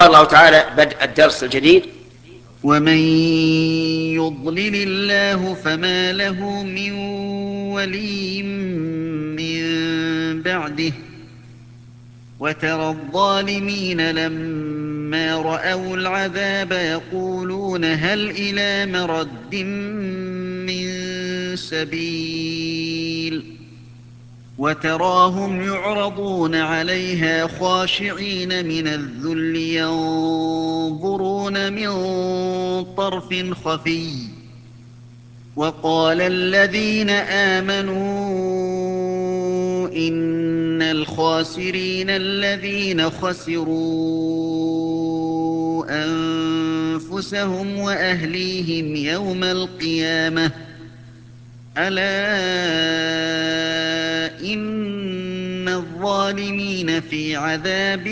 الله تعالى بدء الدرس الجديد: ومن يضلل الله فما له من ولي من بعده وترى الظالمين لما رأوا العذاب يقولون هل إلى مرد من سبيل وتراهم يعرضون عليها خاشعين من الذل ينظرون من طرف خفي وقال الذين آمنوا إن الخاسرين الذين خسروا أنفسهم وأهليهم يوم القيامة ألا إن الظالمين في عذاب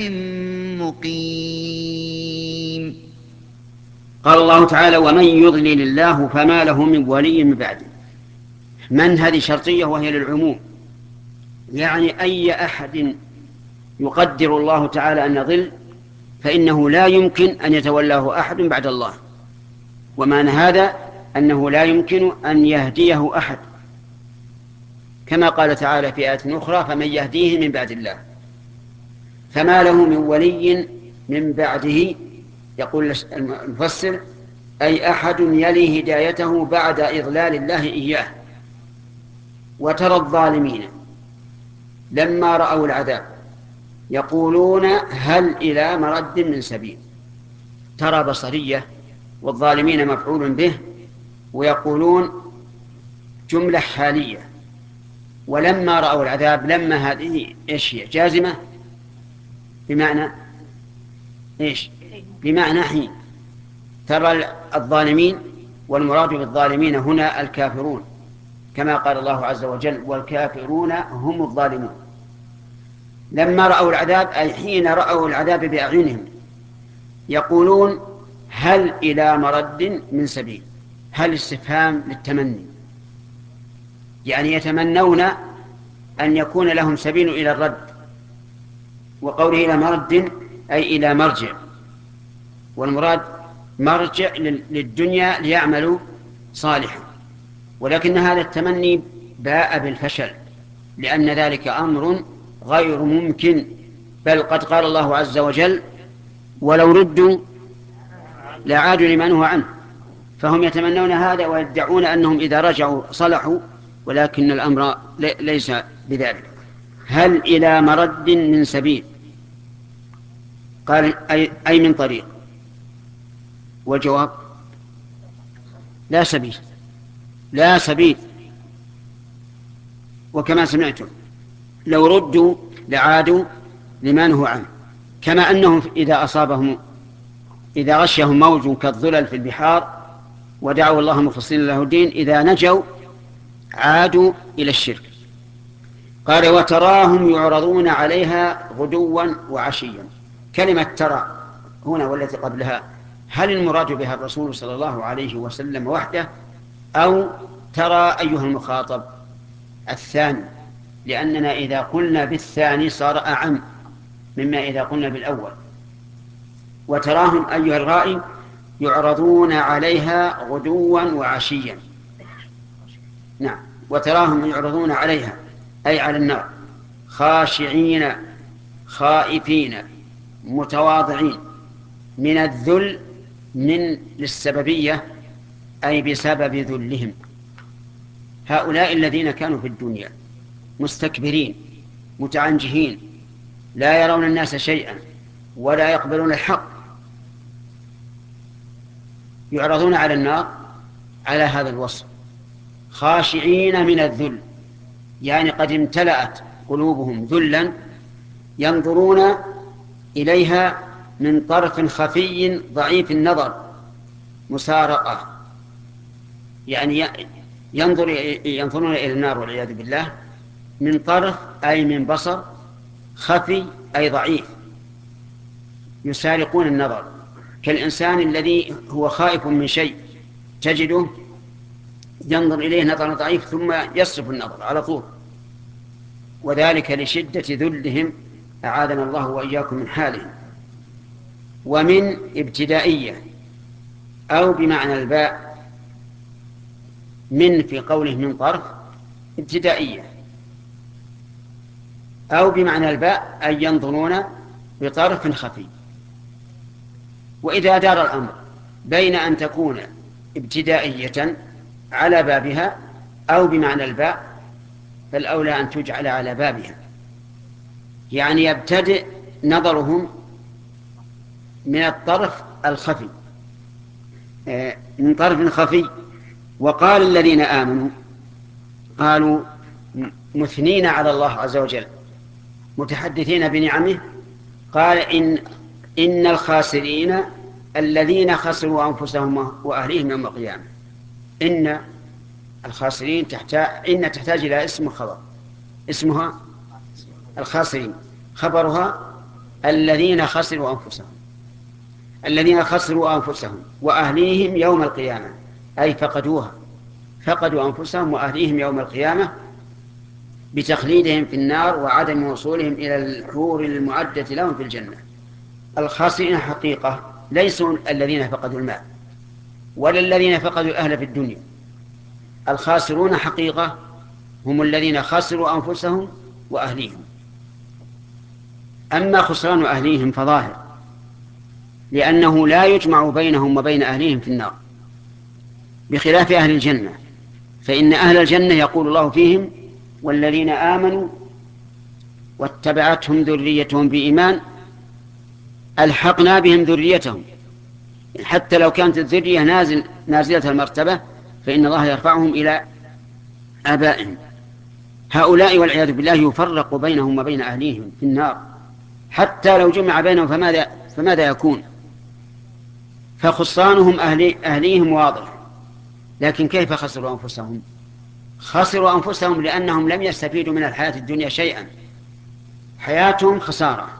مقيم. قال الله تعالى: ومن يضلل الله فما له من ولي من بعده. من هذه شرطية وهي للعموم، يعني أي أحد يقدر الله تعالى أن يضل فإنه لا يمكن أن يتولاه أحد بعد الله. ومعنى هذا أنه لا يمكن أن يهديه أحد، كما قال تعالى في آية أخرى: فمن يهديه من بعد الله. فما له من ولي من بعده، يقول المفسر: أي أحد يلي هدايته بعد إضلال الله إياه. وترى الظالمين لما رأوا العذاب يقولون هل إلى مرد من سبيل. ترى بصرية، والظالمين مفعول به، ويقولون جملة حالية. ولما رأوا العذاب، لما هذه إيش هي؟ جازمة بمعنى إيش؟ بمعنى حين. ترى الظالمين، والمراد بالظالمين هنا الكافرون، كما قال الله عز وجل: والكافرون هم الظالمون. لما رأوا العذاب أي حين رأوا العذاب بأعينهم يقولون هل إلى مرد من سبيل. هل استفهام للتمني، يعني يتمنون أن يكون لهم سبيل إلى الرد. وقوله إلى مرد أي إلى مرجع، والمراد مرجع للدنيا ليعملوا صالحا. ولكن هذا التمني باء بالفشل، لأن ذلك أمر غير ممكن. بل قد قال الله عز وجل: ولو ردوا لعادوا لما نهوا عنه. فهم يتمنون هذا ويدعون أنهم إذا رجعوا صلحوا، ولكن الأمر ليس بذلك. هل إلى مرد من سبيل؟ قال أي من طريق. والجواب: لا سبيل، لا سبيل. وكما سمعتم لو ردوا لعادوا لما نهوا عنه، كما أنهم إذا غشهم موج كالظلل في البحار ودعوا الله مخلصين له الدين إذا نجوا عادوا إلى الشرك. قال: وتراهم يعرضون عليها غدوا وعشيا. كلمة ترى هنا والتي قبلها، هل المراد بها الرسول صلى الله عليه وسلم وحده، أو ترى أيها المخاطب الثاني؟ لأننا إذا قلنا بالثاني صار أعم مما إذا قلنا بالأول. وتراهم أيها الغائب يعرضون عليها غدوا وعشيا. نعم، وتراهم يعرضون عليها أي على النار خاشعين خائفين متواضعين. من الذل من للسببية أي بسبب ذلهم. هؤلاء الذين كانوا في الدنيا مستكبرين متعنجهين لا يرون الناس شيئا ولا يقبلون الحق، يعرضون على النار على هذا الوصف: خاشعين من الذل، يعني قد امتلأت قلوبهم ذلا ينظرون إليها من طرف خفي ضعيف النظر مسارقة، يعني ينظرون إلى النار والعياذ بالله من طرف أي من بصر، خفي أي ضعيف، يسارقون النظر. كالإنسان الذي هو خائف من شيء تجده ينظر إليه نظر ضعيف ثم يصرف النظر على طول، وذلك لشدة ذلهم، أعاذنا الله وإياكم من حالهم. ومن ابتدائية أو بمعنى الباء، من في قوله من طرف ابتدائية، أو بمعنى الباء أن ينظرون بطرف خفي. وإذا دار الأمر بين أن تكون ابتدائية على بابها أو بمعنى الباء، فالأولى أن تجعل على بابها، يعني يبتدئ نظرهم من الطرف الخفي، من طرف خفي. وقال الذين آمنوا، قالوا مثنين على الله عز وجل متحدثين بنعمه، قال إن الخاسرين الذين خسروا أنفسهم وأهليهم يوم القيامة. إن الخاسرين تحتاج إلى اسم خبر، اسمها الخاسرين، خبرها الذين خسروا أنفسهم، الذين خسروا أنفسهم وأهليهم يوم القيامة، أي فقدوها، فقدوا أنفسهم وأهليهم يوم القيامة بتخليدهم في النار وعدم وصولهم إلى الحور المعدة لهم في الجنة. الخاسرين حقيقة ليسوا الذين فقدوا المال ولا الذين فقدوا الأهل في الدنيا، الخاسرون حقيقة هم الذين خسروا أنفسهم وأهليهم. أما خسران أهليهم فظاهر، لأنه لا يجمع بينهم وبين أهليهم في النار، بخلاف أهل الجنة، فإن أهل الجنة يقول الله فيهم والذين آمنوا واتبعتهم ذريتهم بإيمان ألحقنا بهم ذريتهم، حتى لو كانت الذرية نازلة المرتبة فإن الله يرفعهم إلى آبائهم. هؤلاء والعياذ بالله يفرق بينهم وبين أهليهم في النار، حتى لو جمع بينهم فماذا يكون؟ فخسرانهم أهليهم واضح، لكن كيف خسروا أنفسهم؟ خسروا أنفسهم لأنهم لم يستفيدوا من الحياة الدنيا شيئا، حياتهم خسارة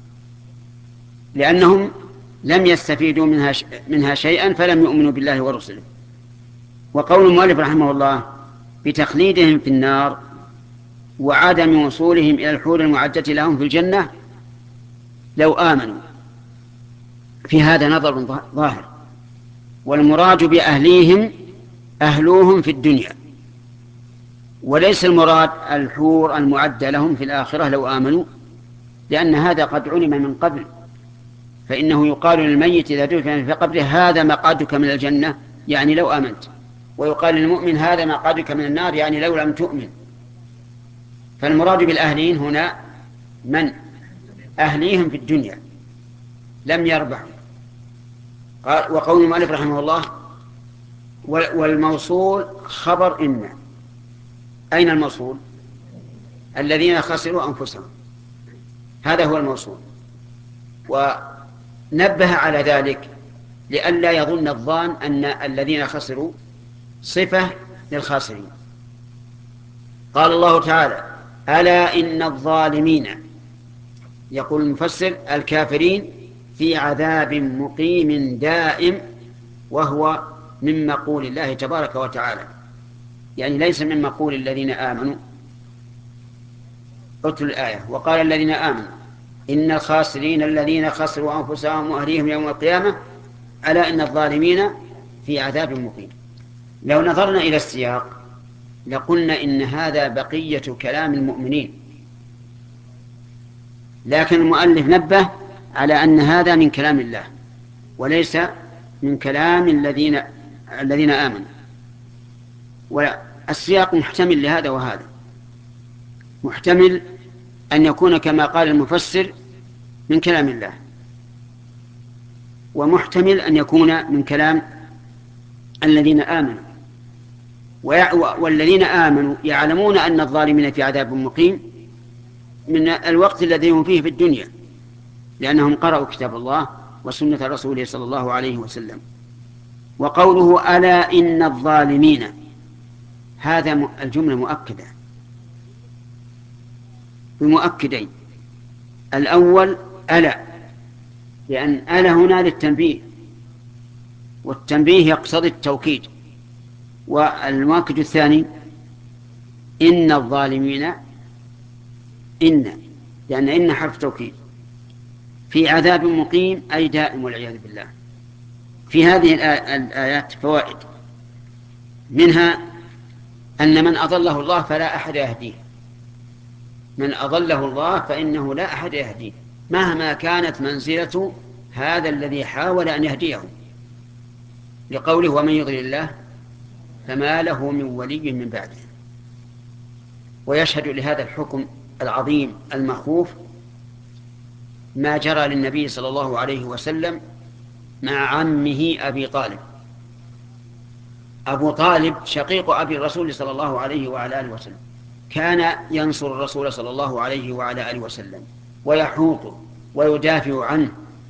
لأنهم لم يستفيدوا منها شيئا، فلم يؤمنوا بالله ورسله. وقول المؤلف رحمه الله بتخليدهم في النار وعدم وصولهم إلى الحور المعدة لهم في الجنة، لو آمنوا، في هذا نظر ظاهر، والمراد بأهليهم أهلوهم في الدنيا، وليس المراد الحور المعدة لهم في الآخرة لو آمنوا، لأن هذا قد علم من قبل، فإنه يقال للميت إذا دفن في قبره هذا مقعدك من الجنة، يعني لو آمنت، ويقال للمؤمن هذا مقعدك من النار، يعني لو لم تؤمن. فالمراد بالأهلين هنا من أهليهم في الدنيا لم يربحوا. وقول المؤلف رحمه الله والموصول خبر إن، أين الموصول؟ الذين خسروا أنفسهم، هذا هو الموصول. ونبه على ذلك لئلا يظن الظان أن الذين خسروا صفة للخاسرين. قال الله تعالى ألا إن الظالمين، يقول المفسر الكافرين، في عذاب مقيم دائم، وهو من مقول الله تبارك وتعالى، يعني ليس من مقول الذين آمنوا. اتل الآية. وقال الذين آمنوا إن الخاسرين الذين خسروا أنفسهم وأهليهم يوم القيامة ألا إن الظالمين في عذاب مقيم. لو نظرنا إلى السياق لقلنا إن هذا بقية كلام المؤمنين، لكن المؤلف نبه على أن هذا من كلام الله وليس من كلام الذين آمنوا. والسياق محتمل لهذا وهذا، محتمل أن يكون كما قال المفسر من كلام الله، ومحتمل أن يكون من كلام الذين آمنوا. والذين آمنوا يعلمون أن الظالمين في عذاب مقيم من الوقت الذي هم فيه في الدنيا، لأنهم قرأوا كتاب الله وسنة رسوله صلى الله عليه وسلم. وقوله ألا إن الظالمين، هذا الجملة مؤكدة بمؤكدين. الأول ألا، لأن ألا هنا للتنبيه، والتنبيه يقتضي التوكيد. والمؤكد الثاني إن الظالمين، إن، لأن إن حرف توكيد في عذاب مقيم أي دائم والعياذ بالله. في هذه الآيات فوائد، منها أن من أضله الله فلا أحد يهديه. من أضله الله فإنه لا أحد يهديه مهما كانت منزلة هذا الذي حاول أن يهديه، لقوله ومن يضلل الله فما له من ولي من بعده. ويشهد لهذا الحكم العظيم المخوف ما جرى للنبي صلى الله عليه وسلم مع عمه أبي طالب. أبو طالب شقيق أبي الرسول صلى الله عليه وعلى آله وسلم، كان ينصر الرسول صلى الله عليه وعلى آله وسلم ويحوطه ويدافع عنه.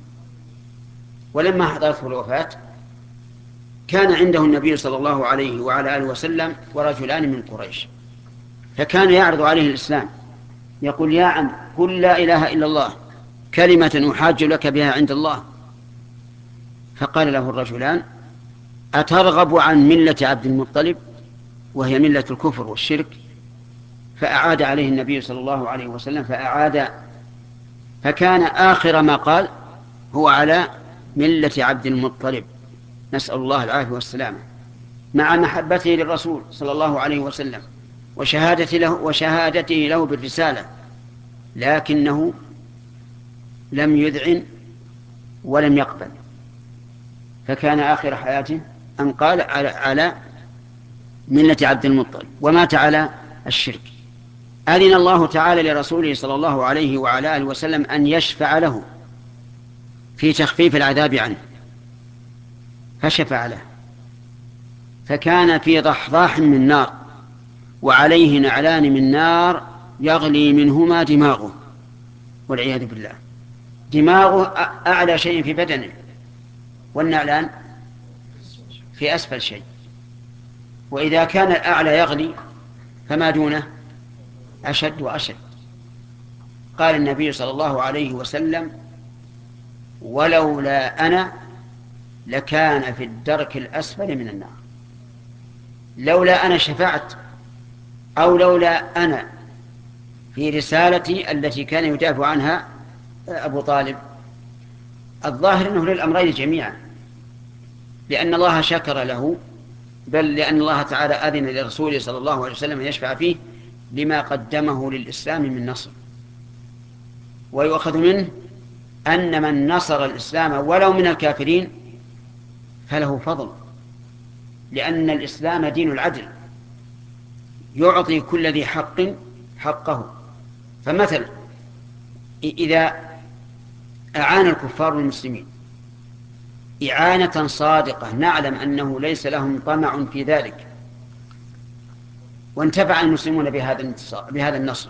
ولما حضرته الوفاة كان عنده النبي صلى الله عليه وعلى آله وسلم ورجلان من قريش، فكان يعرض عليه الإسلام، يقول يا عم قل لا إله إلا الله كلمة أحاج لك بها عند الله. فقال له الرجلان أترغب عن ملة عبد المطلب وهي ملة الكفر والشرك؟ فأعاد عليه النبي صلى الله عليه وسلم فأعاد، فكان آخر ما قال هو على ملة عبد المطلب، نسأل الله العافية والسلامة، مع محبته للرسول صلى الله عليه وسلم وشهادته له بالرسالة، لكنه لم يذعن ولم يقبل، فكان آخر حياته أن قال على ملة عبد المطلب ومات على الشرك. أذن الله تعالى لرسوله صلى الله عليه وعلى آله وسلم أن يشفع له في تخفيف العذاب عنه، فشفع له، فكان في ضحضاح من نار وعليه نعلان من نار يغلي منهما دماغه والعياذ بالله. دماغه أعلى شيء في بدنه، والنعلان في أسفل شيء، وإذا كان الأعلى يغلي فما دونه أشد وأشد. قال النبي صلى الله عليه وسلم ولولا أنا لكان في الدرك الأسفل من النار. لولا أنا شفعت، أو لولا أنا في رسالتي التي كان يدافع عنها أبو طالب. الظاهر أنه للأمرين جميعا، لأن الله شكر له، بل لأن الله تعالى أذن لرسوله صلى الله عليه وسلم أن يشفع فيه لما قدمه للإسلام من نصر. ويؤخذ منه أن من نصر الإسلام ولو من الكافرين فله فضل، لأن الإسلام دين العدل يعطي كل ذي حق حقه. فمثلا إذا أعان الكفار المسلمين إعانة صادقة نعلم أنه ليس لهم طمع في ذلك، وانتفع المسلمون بهذا النصر،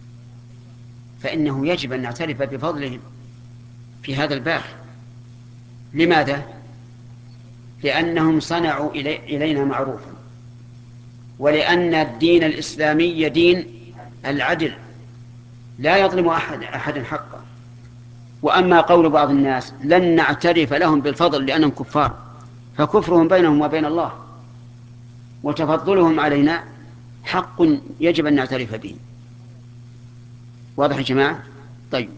فإنه يجب أن نعترف بفضلهم في هذا الباب. لماذا؟ لأنهم صنعوا إلينا معروفا، ولأن الدين الإسلامي دين العدل لا يظلم أحد حقه. وأما قول بعض الناس لن نعترف لهم بالفضل لأنهم كفار، فكفرهم بينهم وبين الله، وتفضلهم علينا حق يجب أن نعترف به. واضح يا جماعة؟ طيب،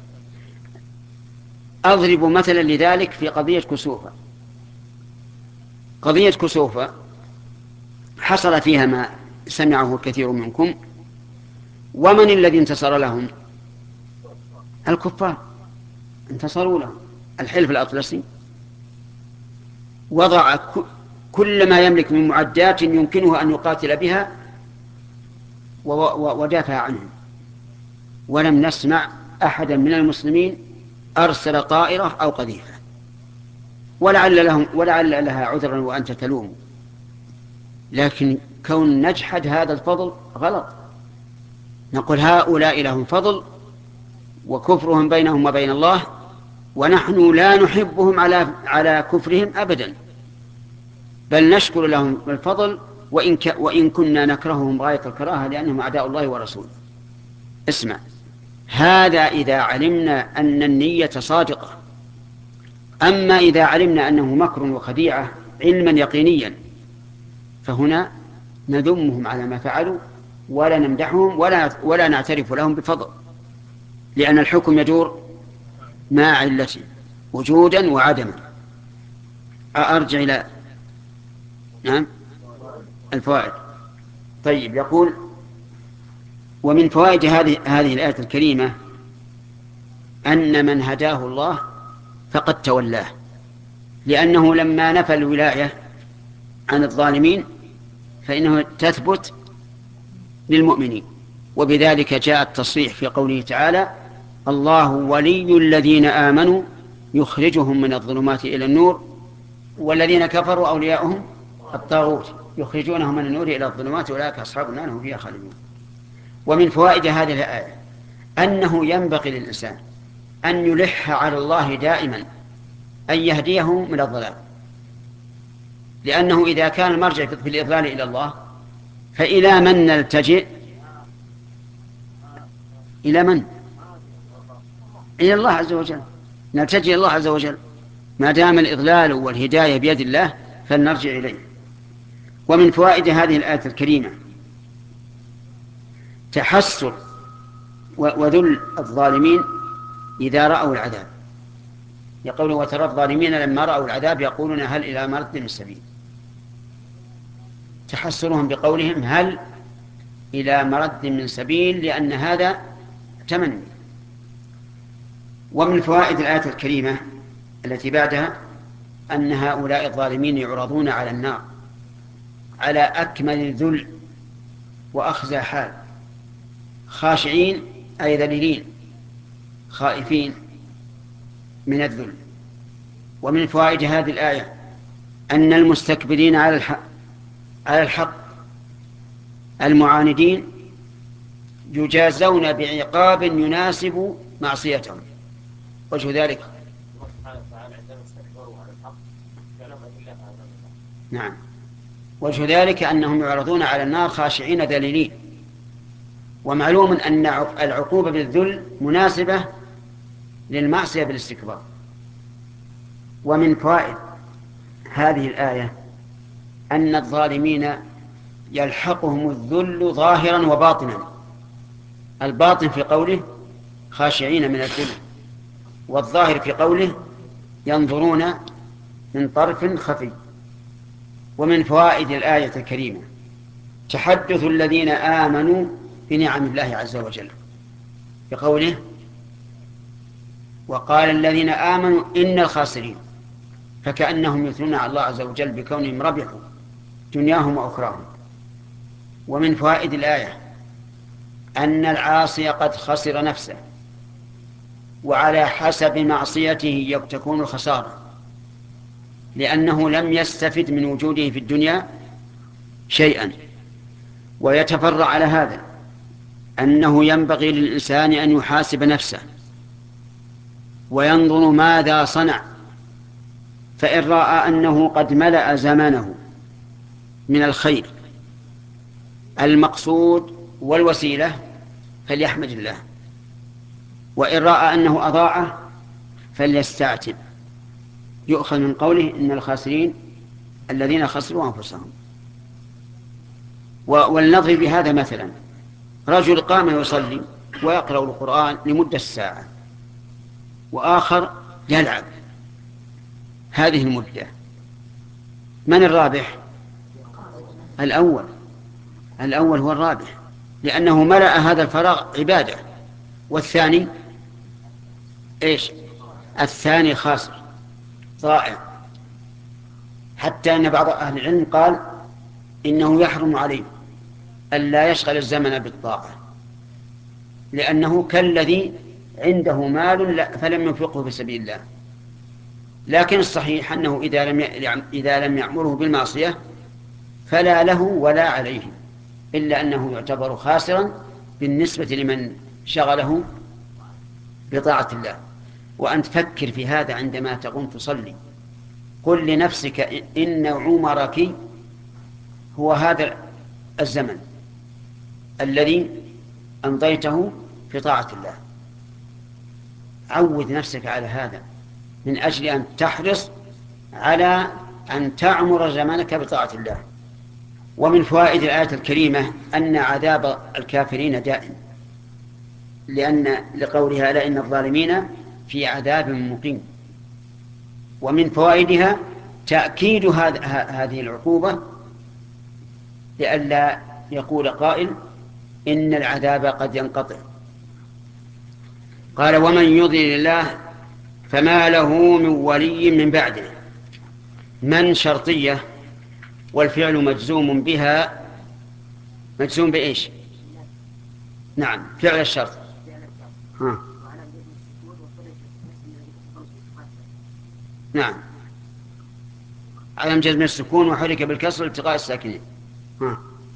أضرب مثلا لذلك في قضية كسوفة. قضية كسوفة حصل فيها ما سمعه كثير منكم. ومن الذي انتصر لهم؟ الكفار انتصروا لهم. الحلف الأطلسي وضع كل ما يملك من معدات يمكنه أن يقاتل بها ودافع عنهم، ولم نسمع أحدا من المسلمين أرسل طائرة أو قذيفة، ولعل لها عذرا وأنت تلوم. لكن كون نجحد هذا الفضل غلط. نقول هؤلاء لهم فضل وكفرهم بينهم وبين الله، ونحن لا نحبهم على كفرهم أبدا، بل نشكر لهم الفضل وإن كنا نكرههم غاية الكراهة لأنهم أعداء الله ورسوله. اسمع، هذا إذا علمنا أن النية صادقة. أما إذا علمنا أنه مكر وخديعة علما يقينيا فهنا نذمهم على ما فعلوا ولا نمدحهم ولا نعترف لهم بفضل، لأن الحكم يدور مع علته وجودا وعدما. أرجع إلى نعم الفوائد. طيب، يقول: ومن فوائد هذه الآية الكريمة أن من هداه الله فقد تولاه، لأنه لما نفى الولاية عن الظالمين فإنه تثبت للمؤمنين، وبذلك جاء التصريح في قوله تعالى: الله ولي الذين آمنوا يخرجهم من الظلمات إلى النور والذين كفروا أولياؤهم الطاغوت يخرجونهم من النور إلى الظلمات أولئك أصحاب النار هم فيها خالدون. ومن فوائد هذه الآية أنه ينبغي للإنسان أن يلح على الله دائما أن يهديه من الضلال، لأنه إذا كان المرجع في الإضلال إلى الله فإلى من نلتجئ؟ إلى من؟ إلى الله عز وجل، نلتجئ إلى الله عز وجل. ما دام الإضلال والهداية بيد الله فلنرجع إليه. ومن فوائد هذه الآية الكريمة تحسر وذل الظالمين إذا رأوا العذاب. يقول: وترى الظالمين لما رأوا العذاب يقولون هل إلى مرد من سبيل. تحسرهم بقولهم هل إلى مرد من سبيل، لأن هذا تمني. ومن فوائد الآية الكريمة التي بعدها أن هؤلاء الظالمين يعرضون على النار على أكمل الذل وأخزى حال، خاشعين أي ذليلين خائفين من الذل. ومن فوائد هذه الآية أن المستكبرين على الحق المعاندين يجازون بعقاب يناسب معصيتهم. وجه ذلك نعم، وجه ذلك أنهم يعرضون على النار خاشعين ذليلين. ومعلوم أن العقوبة بالذل مناسبة للمعصية بالاستكبار. ومن فوائد هذه الآية أن الظالمين يلحقهم الذل ظاهرا وباطنا. الباطن في قوله خاشعين من الذل، والظاهر في قوله ينظرون من طرف خفي. ومن فوائد الآية الكريمة تحدث الذين آمنوا بنعم الله عز وجل بقوله: وقال الذين آمنوا إن الخاسرين، فكأنهم يثنون على الله عز وجل بكونهم ربحوا دنياهم وأخراهم. ومن فوائد الآية أن العاصي قد خسر نفسه، وعلى حسب معصيته تكون الخسارة، لأنه لم يستفد من وجوده في الدنيا شيئا. ويتفرع على هذا أنه ينبغي للإنسان أن يحاسب نفسه وينظر ماذا صنع، فإن رأى أنه قد ملأ زمانه من الخير المقصود والوسيلة فليحمد الله، وإن رأى أنه أضاعه فليستعتب. يؤخذ من قوله إن الخاسرين الذين خسروا أنفسهم. ولنضرب بهذا مثلا: رجل قام يصلي ويقرأ القرآن لمدة ساعة، وآخر يلعب هذه المدة، من الرابح؟ الأول هو الرابح، لأنه ملأ هذا الفراغ عبادة. والثاني إيش؟ الثاني خاسر ضائع. حتى أن بعض أهل العلم قال إنه يحرم عليه ألا يشغل الزمن بالطاعة، لأنه كالذي عنده مال فلم ينفقه في سبيل الله. لكن الصحيح أنه إذا لم يأمره بالمعصية فلا له ولا عليه، إلا أنه يعتبر خاسرا بالنسبة لمن شغله بطاعة الله. وأن تفكر في هذا عندما تقوم تصلي، قل لنفسك إن عمرك هو هذا الزمن الذي أمضيته في طاعة الله. عود نفسك على هذا من أجل أن تحرص على أن تعمر زمانك بطاعة الله. ومن فوائد الآية الكريمة أن عذاب الكافرين دائم، لقولها: ألا إن الظالمين في عذاب مقيم. ومن فوائدها تأكيد هذه العقوبة لئلا يقول قائل إن العذاب قد ينقطع. قال ومن يضلل الله فما له من ولي من بعده. من شرطية والفعل مجزوم بها، مجزوم بإيش؟ نعم فعل الشرط. ها. نعم علم جزم السكون وحرك بالكسر التقاء الساكنين. ها.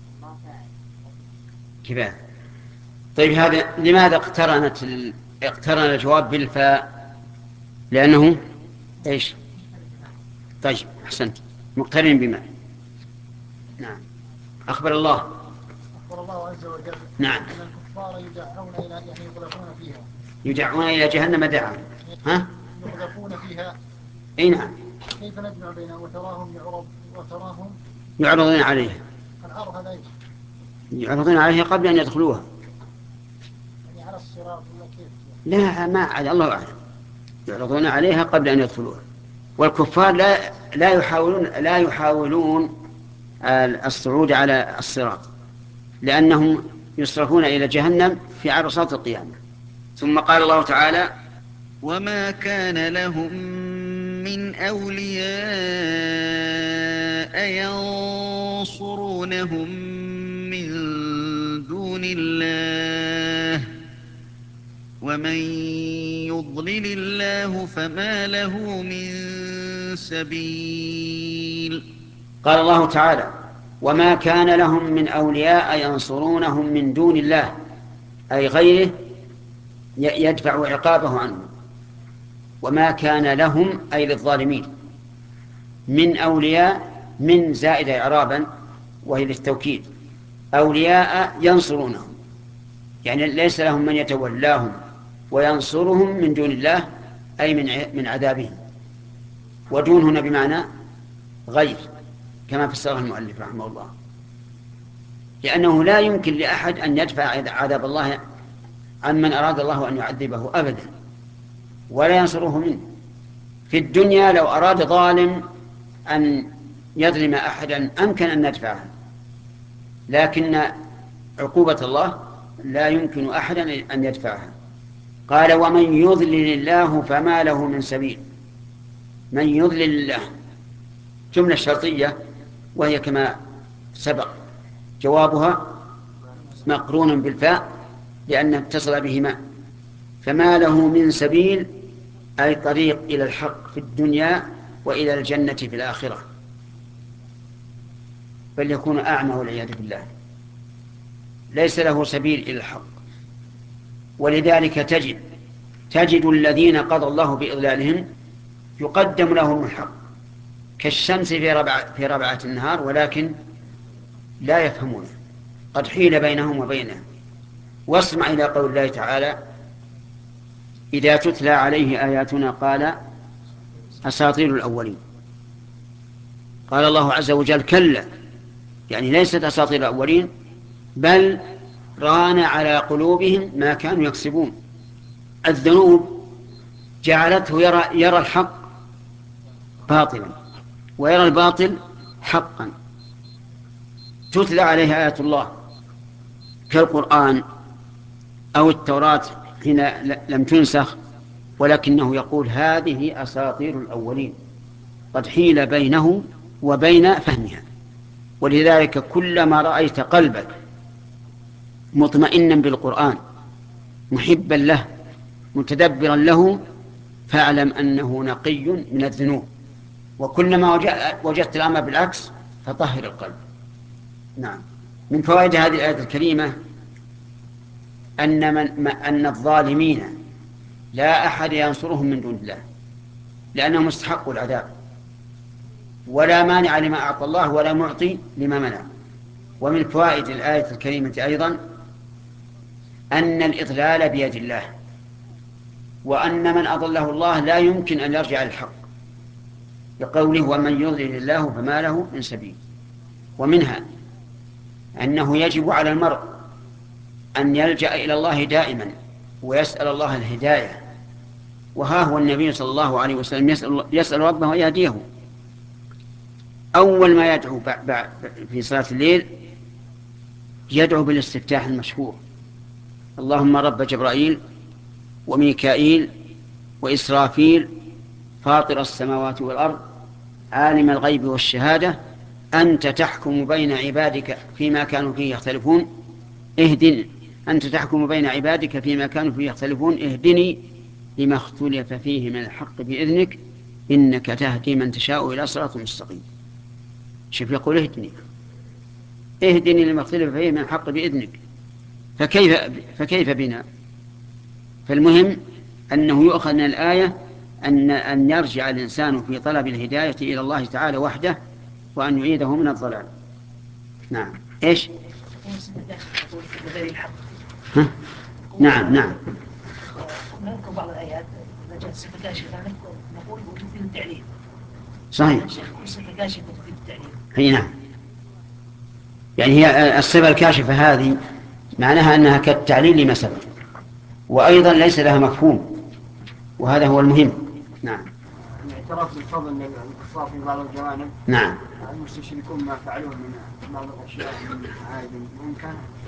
كفاية. طيب هذا لماذا اقترن الجواب بالفاء؟ لأنه ايش؟ طيب احسنت، مقترن بما. نعم. أخبر الله عز وجل نعم أن الكفار يدعون إلى يقذفون فيها، يدعون إلى جهنم دعا. ها؟ يقذفون فيها. اي نعم. كيف نجمع بينهم وتراهم يعرضون عليها. العرض هذا يعرضون عليها قبل أن يدخلوها. يعني على الصراط ولا كيف؟ لا ما عاد الله أعلم. يعرضون عليها قبل أن يدخلوها. والكفار لا يحاولون الصعود على الصراط، لأنهم يصرفون إلى جهنم في عرصات القيامة. ثم قال الله تعالى وما كان لهم من أولياء ينصرونهم من دون الله ومن يضلل الله فما له من سبيل. قال الله تعالى وما كان لهم من أولياء ينصرونهم من دون الله، أي غيره يدفع عقابه عنهم. وما كان لهم أي للظالمين من أولياء، من زائد إعرابا وهي للتوكيد، أولياء ينصرونهم يعني ليس لهم من يتولاهم وينصرهم من دون الله أي من عذابهم. ودون هنا بمعنى غير كما فسره المؤلف رحمه الله، لأنه لا يمكن لأحد أن يدفع عذاب الله عمن أراد الله أن يعذبه أبدا، ولا ينصره منه. في الدنيا لو أراد ظالم أن يظلم أحدا أمكن أن ندفعه، لكن عقوبة الله لا يمكن أحدا أن يدفعها. قال ومن يضلل الله فما له من سبيل. من يضلل الله جملة شرطية وهي كما سبق جوابها مقرون بالفاء لأنه اتصل بهما. فما له من سبيل أي طريق إلى الحق في الدنيا وإلى الجنة في الآخرة، بل يكون أعمى والعياذ بالله، ليس له سبيل إلى الحق. ولذلك تجد الذين قضى الله بإضلالهم يقدم لهم الحق كالشمس في ربعة النهار ولكن لا يفهمونه، قد حيل بينهم وبينه. واسمع إلى قول الله تعالى إذا تتلى عليه آياتنا قال أساطير الأولين. قال الله عز وجل كلا، يعني ليست أساطير الأولين بل ران على قلوبهم ما كانوا يكسبون. الذنوب جعلته يرى الحق باطلا ويرى الباطل حقا. تتلى عليه آيات الله كالقرآن أو التوراة حين لم تنسخ، ولكنه يقول هذه أساطير الأولين قد حيل بينه وبين فهمها. ولذلك كلما رأيت قلبك مطمئنا بالقرآن محبا له متدبرا له فاعلم أنه نقي من الذنوب، وكلما وجدت الأمر بالعكس فطهر القلب. نعم. من فوائد هذه الآية الكريمة أن الظالمين لا أحد ينصرهم من دون الله لأنهم استحقوا العذاب، ولا مانع لما أعطى الله ولا معطي لما منع. ومن فوائد الآية الكريمة أيضا أن الإضلال بيد الله، وأن من أضله الله لا يمكن أن يرجع للحق لقوله ومن يضلل الله فما له من سبيل. ومنها أنه يجب على المرء أن يلجأ إلى الله دائما ويسأل الله الهداية وها هو النبي صلى الله عليه وسلم يسأل ربه أن يهديه. أول ما يدعو في صلاة الليل يدعو بالاستفتاح المشهور: اللهم رب جبرائيل وميكائيل وإسرافيل فاطر السماوات والأرض عالم الغيب والشهادة أنت تحكم بين عبادك فيما كانوا فيه يختلفون اهدني أنت تحكم بين عبادك فيما كانوا فيه يختلفون اهدني لما اختلف فيه من الحق بإذنك إنك تهدي من تشاء إلى صراط مستقيم. شوف يقول اهدني لما اختلف فيه من الحق بإذنك، فكيف بنا؟ فالمهم أنه يؤخذ من الآية أن يرجع الإنسان في طلب الهداية إلى الله تعالى وحده وأن يعيده من الضلال. نعم. إيش؟ ها؟ نعم نعم. نذكر بعض الآيات إذا جاءت صفة كاشفة نقول تفيد التعليل. صحيح. صفة كاشفة تفيد التعليل. هي نعم. يعني هي الصفة الكاشفة هذه معناها أنها كالتعليل لما سبق، وأيضا ليس لها مفهوم، وهذا هو المهم. نعم. الاعتراف بالفضل الكفار في بعض الجوانب. نعم. المستشركون ما فعلوه من بعض الأشياء من عادي ممكن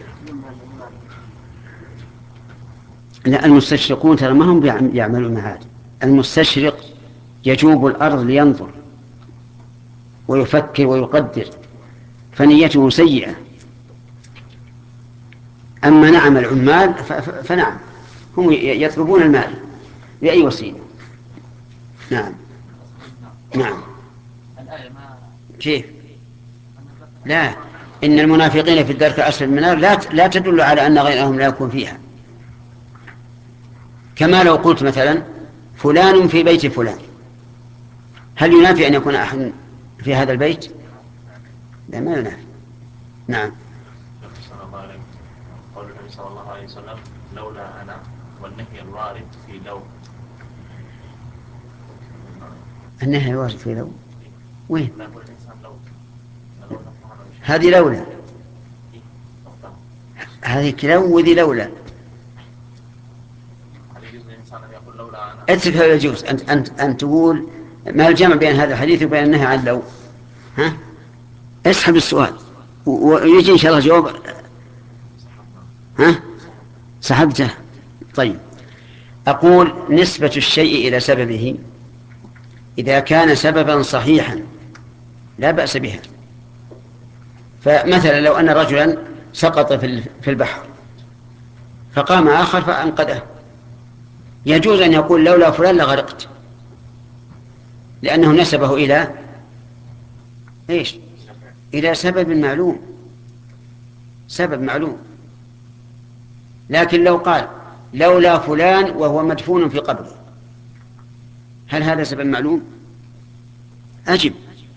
لا، المستشرقون ترى ما هم يعملون هذا. المستشرق يجوب الأرض لينظر ويفكر ويقدر، فنيته سيئة. أما نعم العمال فنعم هم يطلبون المال بأي وسيلة. نعم نعم. كيف؟ لا، إن المنافقين في الدرك الأسفل من النار لا تدل على أن غيرهم لا يكون فيها. كما لو قلت مثلا فلان في بيت فلان، هل ينافي أن يكون أحد في هذا البيت؟ لا، ما ينافي. نعم. قول النبي صلى الله عليه وسلم لولا أنا والنهي الوارد في لو. النهي الوارد في لو وين؟ هذه لولا، هذه لو وذي لولا. اترك هذا يجوز. أنت تقول ما الجمع بين هذا الحديث وبين النهي عن لو؟ ها؟ اسحب السؤال ويجي إن شاء الله جواب. ها؟ سحبته. طيب، أقول نسبة الشيء إلى سببه إذا كان سببا صحيحا لا بأس بها. فمثلا لو أن رجلا سقط في البحر فقام آخر فأنقذه، يجوز أن يقول لولا فلان لغرقت، لأنه نسبه إلى إيش؟ إلى سبب معلوم، سبب معلوم. لكن لو قال لولا فلان وهو مدفون في قبره، هل هذا سبب معلوم؟ أجب.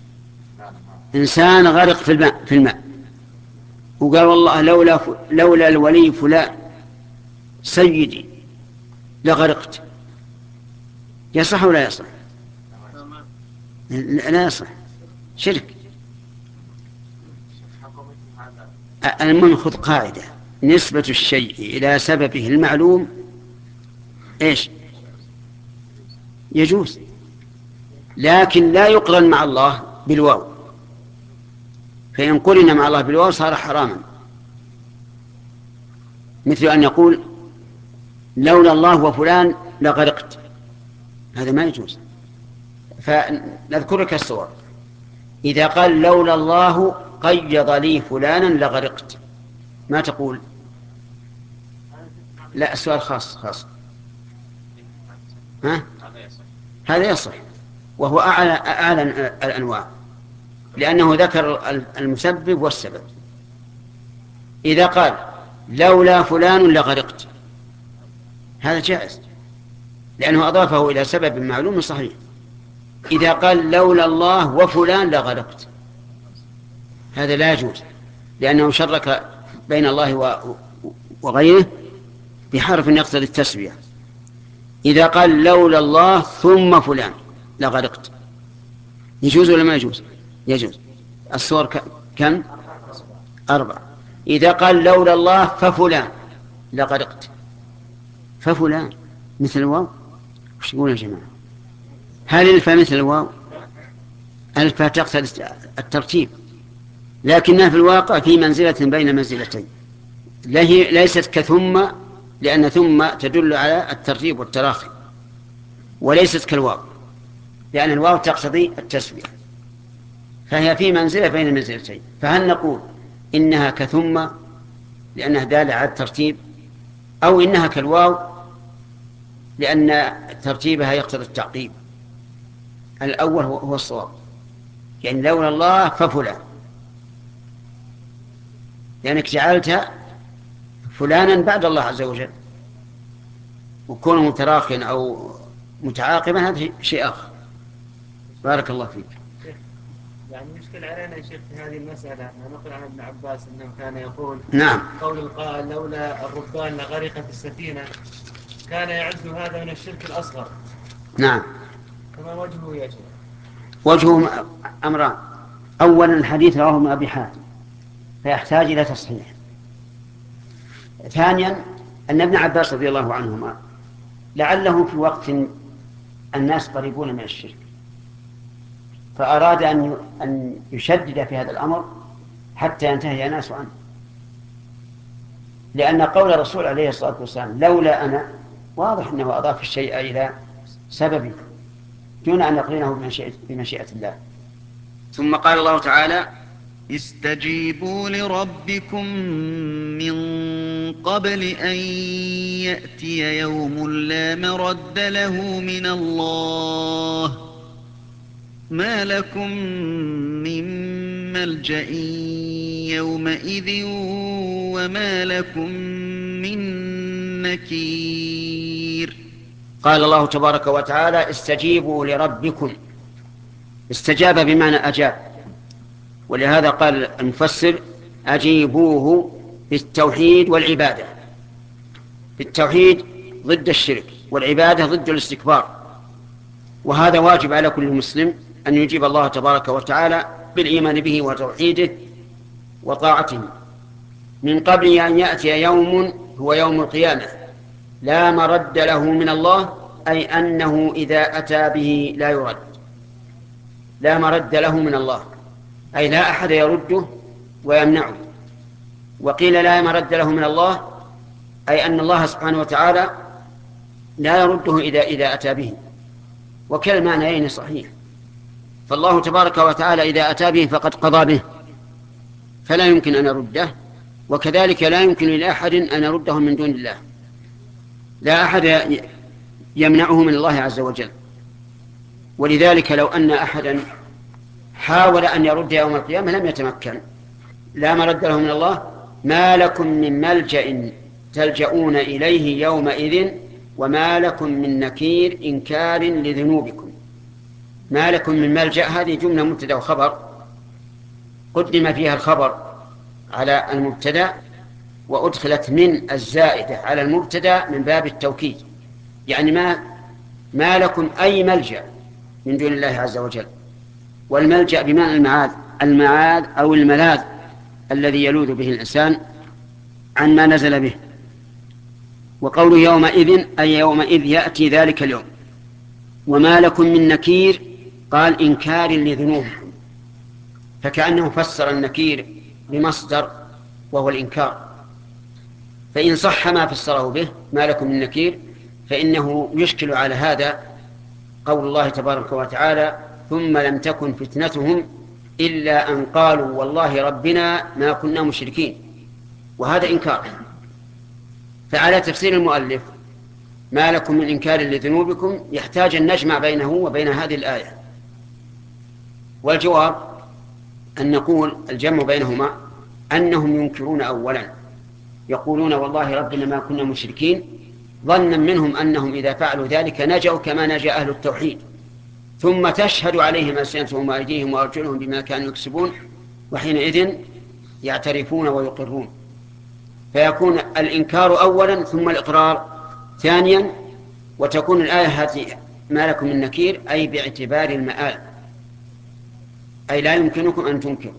إنسان غرق في الماء وقال والله لولا الولي فلان سيدي لغرقت، يصح ولا يصح؟ لا يصح، شرك. المهم خذ قاعدة: نسبة الشيء إلى سببه المعلوم إيش؟ يجوز، لكن لا يقرن مع الله بالواو، فإن قرن مع الله بالواو صار حراما. مثل أن يقول لولا الله وفلان لغرقت، هذا ما يجوز. فنذكرك الصور: إذا قال لولا الله قيض لي فلانا لغرقت، ما تقول؟ لا، السؤال خاص. ها؟ هذا يصح، وهو أعلى الأنواع، لأنه ذكر المسبب والسبب. إذا قال لولا فلان لغرقت، هذا جائز لأنه أضافه إلى سبب معلوم صحيح. إذا قال لولا الله وفلان لغرقت، هذا لا يجوز، لأنه شرك بين الله وغيره بحرف يقتضي التسوية. إذا قال لولا الله ثم فلان لغرقت، يجوز ولا ما يجوز؟ يجوز. الصور كم؟ 4. إذا قال لولا الله ففلان لغرقت، ففلان مثل الواو وش يقول يا جماعة؟ هل الف مثل الواو؟ الف تقتضي الترتيب، لكنها في الواقع في منزلة بين منزلتين، ليست كثم، لأن ثم تدل على الترتيب والتراخي، وليست كالواو لأن الواو تقتضي التسوية، فهي في منزلة بين منزلتين. فهل نقول إنها كثم لأنها دالة على الترتيب، أو إنها كالواو لأن ترتيبها يقتضي التعقيب؟ الأول هو الصواب، يعني لولا الله ففلان، لأنك جعلت فلانا بعد الله عز وجل، وكونه متراخيا أو متعاقبا هذا شيء آخر. بارك الله فيك. يعني مشكل علينا يا شيخ في هذه المسألة، نقول عن ابن عباس أنه كان يقول نعم. قول القائل لولا الرهبان لغرقت السفينة، كان يعد هذا من الشرك الأصغر. نعم. فما وجهه يا شيخ؟ وجهه أمران: أولا الحديث رواه ابن أبي حاتم فيحتاج إلى تصحيح. ثانيا أن ابن عباس رضي الله عنهما لعله في وقت الناس قريبون من الشرك، فأراد أن يشدد في هذا الأمر حتى ينتهي الناس عنه، لأن قول الرسول عليه الصلاة والسلام لولا أنا واضح أنه أضاف الشيء إلى سببه دون أن يقرنه بمشيئة الله. ثم قال الله تعالى: استجيبوا لربكم من قبل أن يأتي يوم لا مرد له من الله ما لكم من ملجأ يومئذ وما لكم من نكير. قال الله تبارك وتعالى: استجيبوا لربكم. استجاب بمعنى أجاب، ولهذا قال المفسر: أجيبوه بالتوحيد والعبادة. بالتوحيد ضد الشرك، والعبادة ضد الاستكبار، وهذا واجب على كل مسلم أن يجيب الله تبارك وتعالى بالإيمان به وتوحيده وطاعته من قبل أن يأتي يوم هو يوم القيامة لا مرد له من الله، أي أنه إذا أتى به لا يرد. لا مرد له من الله أي لا أحد يرده ويمنعه. وقيل لا مرد له من الله أي أن الله سبحانه وتعالى لا يرده إذا أتى به، وكلا المعنيين صحيح. فالله تبارك وتعالى إذا أتى به فقد قضى به فلا يمكن أن يرده، وكذلك لا يمكن لأحد أن يرده من دون الله. لا أحد يمنعه من الله عز وجل. ولذلك لو أن أحدا حاول أن يرد يوم القيامة لم يتمكن. لا مرد له من الله ما لكم من ملجأ تلجؤون إليه يومئذ وما لكم من نكير إنكار لذنوبكم. ما لكم من ملجأ هذه جملة مبتدأ وخبر، قدم فيها الخبر على المبتدأ وأدخلت من الزائدة على المبتدأ من باب التوكيد، يعني ما لكم أي ملجأ من دون الله عز وجل. والملجأ بمعنى المعاذ أو الملاذ الذي يلوذ به الإنسان عن ما نزل به. وقوله يومئذ أي يومئذ يأتي ذلك اليوم. وما لكم من نكير قال إنكار لذنوبكم، فكأنه فسر النكير بمصدر وهو الإنكار. فإن صح ما فسره به ما لكم من نكير فإنه يشكل على هذا قول الله تبارك وتعالى: ثم لم تكن فتنتهم إلا أن قالوا والله ربنا ما كنا مشركين، وهذا إنكار. فعلى تفسير المؤلف ما لكم من إنكار لذنوبكم يحتاج أن نجمع بينه وبين هذه الآية، والجواب أن نقول الجمع بينهما أنهم ينكرون أولا، يقولون والله ربنا ما كنا مشركين ظنا منهم أنهم إذا فعلوا ذلك نجوا كما نجا أهل التوحيد، ثم تشهد عليهم ألسنتهم وأيديهم وأرجلهم بما كانوا يكسبون، وحينئذ يعترفون ويقرون. فيكون الإنكار أولا ثم الإقرار ثانيا، وتكون الآية هذه ما لكم من نكير أي باعتبار المآل، أي لا يمكنكم أن تنكروا.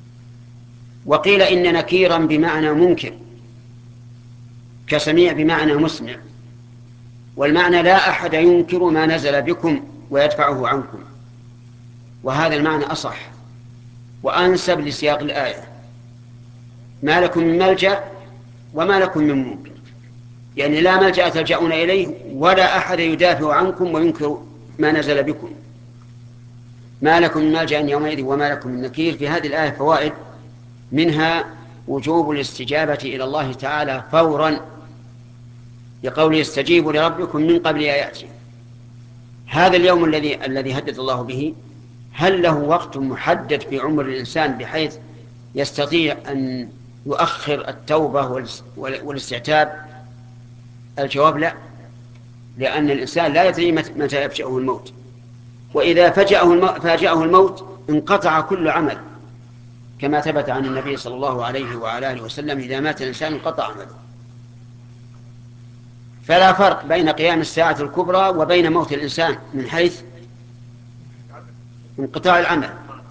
وقيل إن نكيرا بمعنى منكر كسميع بمعنى مسمع، والمعنى لا أحد ينكر ما نزل بكم ويدفعه عنكم، وهذا المعنى أصح وأنسب لسياق الآية. ما لكم من ملجأ وما لكم من منكر، يعني لا ملجأ تلجأون إليه ولا أحد يدافع عنكم وينكر ما نزل بكم. ما لكم من ملجأ يومئذ وما لكم من نكير. في هذه الآية فوائد، منها وجوب الاستجابة إلى الله تعالى فورا، لقوله استجيبوا لربكم من قبل أن يأتي. هذا اليوم الذي هدد الله به، هل له وقت محدد في عمر الإنسان بحيث يستطيع أن يؤخر التوبة والاستعتاب؟ الجواب لا، لأن الإنسان لا يدري متى يفجأه الموت، وإذا فاجأه الموت انقطع كل عمل، كما ثبت عن النبي صلى الله عليه وعلى آله وسلم: إذا مات الإنسان انقطع عمله. فلا فرق بين قيام الساعة الكبرى وبين موت الإنسان من حيث انقطاع العمل.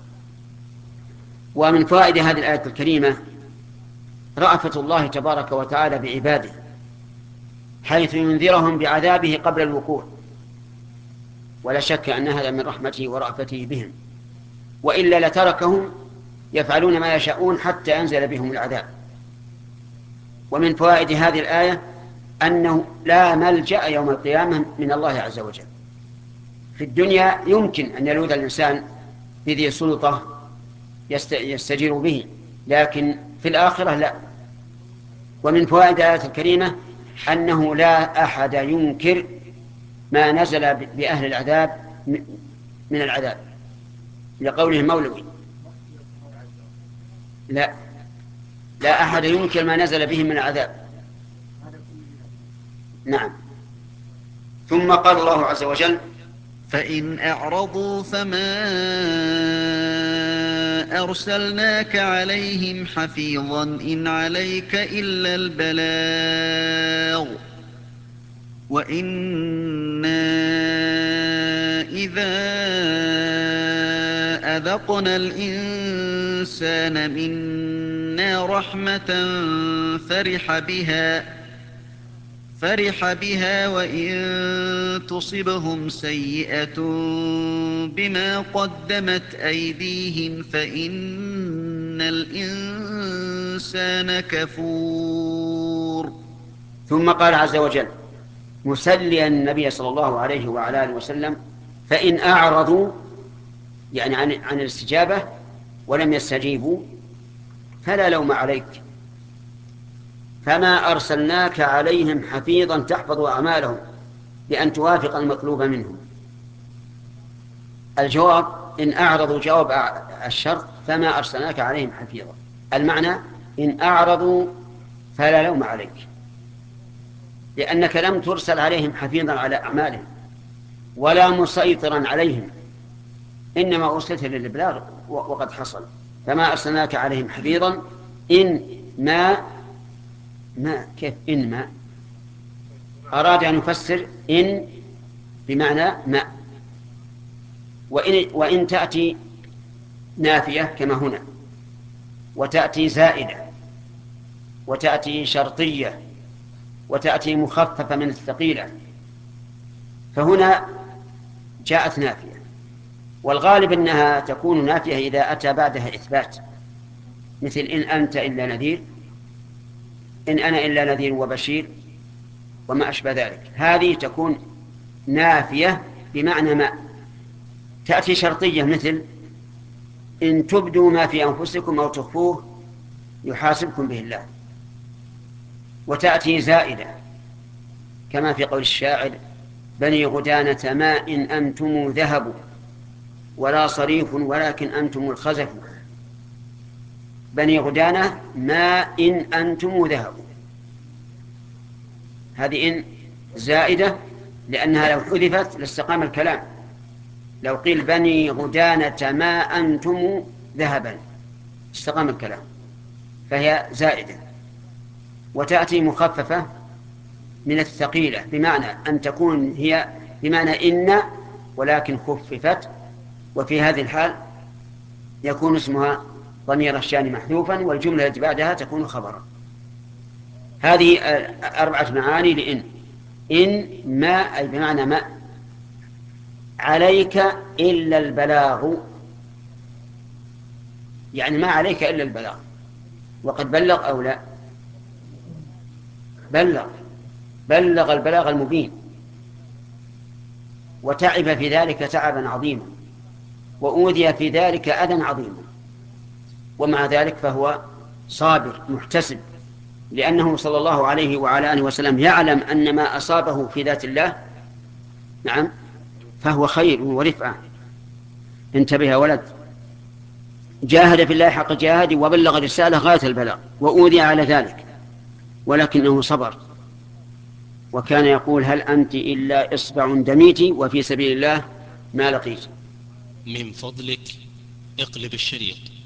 ومن فوائد هذه الآية الكريمة رأفة الله تبارك وتعالى بعباده، حيث ينذرهم بعذابه قبل الوقوع، ولا شك أن هذا من رحمته ورأفته بهم، وإلا لتركهم يفعلون ما يشاءون حتى ينزل بهم العذاب. ومن فوائد هذه الآية أنه لا ملجأ يوم القيامة من الله عز وجل. في الدنيا يمكن أن يلوذ الإنسان بذي سلطة يستجير به، لكن في الآخرة لا. ومن فوائد الآية الكريمة أنه لا أحد ينكر ما نزل بأهل العذاب من العذاب، لقوله مولوي: لا أحد ينكر ما نزل بهم من العذاب. نعم. ثم قال الله عز وجل: فإن أعرضوا فما أرسلناك عليهم حفيظا إن عليك إلا البلاغ وإنا إذا أذقنا الإنسان منا رحمة فرح بها وإن تصبهم سيئة بما قدمت أيديهم فإن الإنسان كفور. ثم قال عز وجل مسليا النبي صلى الله عليه وعلى آله وسلم: فإن أعرضوا، يعني عن الاستجابة ولم يستجيبوا، فلا لوم عليك، فما أرسلناك عليهم حفيظا تحفظ أعمالهم بأن توافق المطلوب منهم. الجواب إن أعرضوا جواب الشرط: فما أرسلناك عليهم حفيظا. المعنى إن أعرضوا فلا لوم عليك، لأنك لم ترسل عليهم حفيظا على أعمالهم ولا مسيطرا عليهم، إنما أرسلت للإبلاغ وقد حصل. فما أرسلناك عليهم حفيظا إن ما كيف إن ما أراد أن يفسر إن بمعنى ما، وإن تأتي نافية كما هنا، وتأتي زائدة، وتأتي شرطية، وتأتي مخففة من الثقيلة. فهنا جاءت نافية، والغالب أنها تكون نافية إذا أتى بعدها إثبات، مثل إن أنت إلا نذير، إن أنا إلا نذير وبشير، وما أشبه ذلك. هذه تكون نافية بمعنى ما. تأتي شرطية مثل إن تبدوا ما في أنفسكم أو تخفوه يحاسبكم به الله. وتأتي زائدة كما في قول الشاعر: بني غدانة ما إن أنتم ذهبوا ولا صريف ولكن أنتم الخزف. بني غدانة ما إن أنتم ذهبوا، هذه إن زائدة لأنها لو حذفت لاستقام الكلام. لو قيل بني غدانة ما أنتم ذهبا استقام الكلام، فهي زائدة. وتأتي مخففة من الثقيلة بمعنى أن تكون هي بمعنى إن ولكن خففت، وفي هذه الحال يكون اسمها ضمير الشأن محذوفا والجملة التي بعدها تكون خبرا. هذه 4 معاني لإن. إن ما أي بمعنى ما عليك إلا البلاغ، يعني ما عليك إلا البلاغ. وقد بلغ أو لا؟ بلغ البلاغ المبين، وتعب في ذلك تعبا عظيما، وأوذي في ذلك أذى عظيما، ومع ذلك فهو صابر محتسب، لأنه صلى الله عليه وعلى آله وسلم يعلم أن ما أصابه في ذات الله نعم فهو خير ورفعة. انتبه يا ولد. جاهد في الله حق جهاده وبلغ الرسالة غاية البلاغ، وأوذي على ذلك ولكنه صبر، وكان يقول هل أنت إلا إصبع دميتي وفي سبيل الله ما لقيت. من فضلك اقلب الشريط.